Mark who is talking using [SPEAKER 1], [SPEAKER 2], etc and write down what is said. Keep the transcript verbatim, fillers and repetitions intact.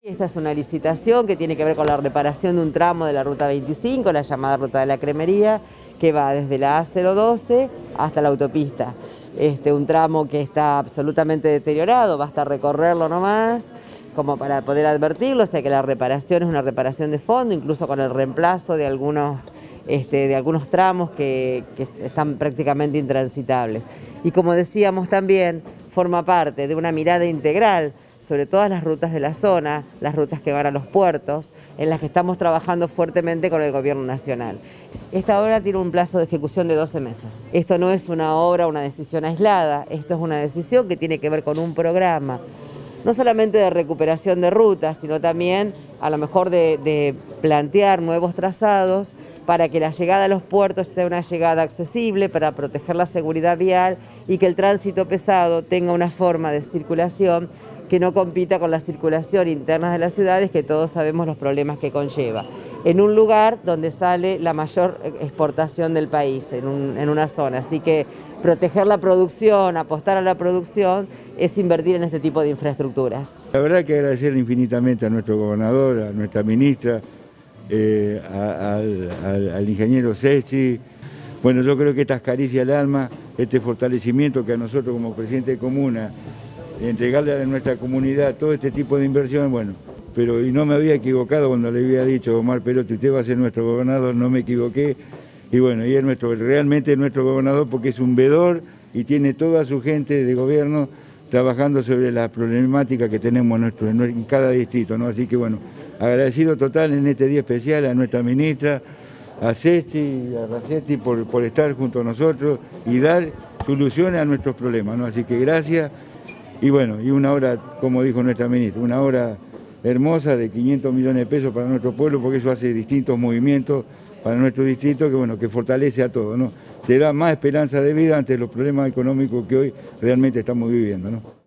[SPEAKER 1] Esta es una licitación que tiene que ver con la reparación de un tramo de la Ruta veinticinco, la llamada Ruta de la Cremería, que va desde la A cero doce hasta la autopista. Este, un tramo que está absolutamente deteriorado, basta recorrerlo nomás, como para poder advertirlo, o sea que la reparación es una reparación de fondo, incluso con el reemplazo de algunos, este, de algunos tramos que, que están prácticamente intransitables. Y como decíamos también, forma parte de una mirada integral sobre todas las rutas de la zona, las rutas que van a los puertos, en las que estamos trabajando fuertemente con el Gobierno Nacional. Esta obra tiene un plazo de ejecución de doce meses. Esto no es una obra, una decisión aislada, esto es una decisión que tiene que ver con un programa, no solamente de recuperación de rutas, sino también a lo mejor de, de plantear nuevos trazados para que la llegada a los puertos sea una llegada accesible, para proteger la seguridad vial y que el tránsito pesado tenga una forma de circulación que no compita con la circulación interna de las ciudades, que todos sabemos los problemas que conlleva. En un lugar donde sale la mayor exportación del país, en, un, en una zona. Así que proteger la producción, apostar a la producción, es invertir en este tipo de infraestructuras.
[SPEAKER 2] La verdad que agradecerle infinitamente a nuestro gobernador, a nuestra ministra, eh, a, al, al, al ingeniero Seschi. Bueno, yo creo que estas caricias al alma, este fortalecimiento que a nosotros como presidente de comuna, entregarle a nuestra comunidad todo este tipo de inversión, bueno, pero y no me había equivocado cuando le había dicho Omar Perotti, usted va a ser nuestro gobernador, no me equivoqué, y bueno, y es nuestro, realmente es nuestro gobernador porque es un vedor y tiene toda su gente de gobierno trabajando sobre la problemática que tenemos en, nuestro, en cada distrito, ¿no? Así que bueno, agradecido total en este día especial a nuestra ministra, a Seschi, a Racetti por, por estar junto a nosotros y dar soluciones a nuestros problemas, ¿no? Así que gracias. Y bueno, y una obra, como dijo nuestra ministra, una obra hermosa de quinientos millones de pesos para nuestro pueblo, porque eso hace distintos movimientos para nuestro distrito que bueno, que fortalece a todos, ¿no? Te da más esperanza de vida ante los problemas económicos que hoy realmente estamos viviendo, ¿no?